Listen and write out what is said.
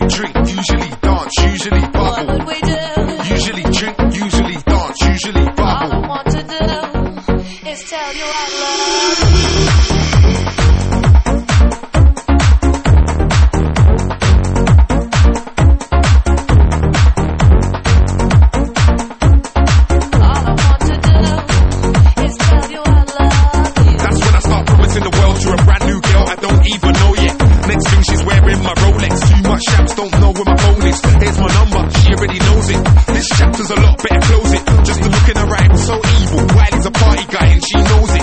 drink, usually dance, usually bubble. What would we do? Usually drink, usually dance, usually All bubble. I want to do is tell you I love you. All I want to do is tell you I love you. That's when I start promising the world to a brand new girl I don't even know yet. Next thing she's wearing my Rolex. Too much shamps, don't know where my phone is. Here's my number, she already knows it. This chapter's a lot, better close it. Just the look in her eye was so evil. Wiley's a party guy and she knows it.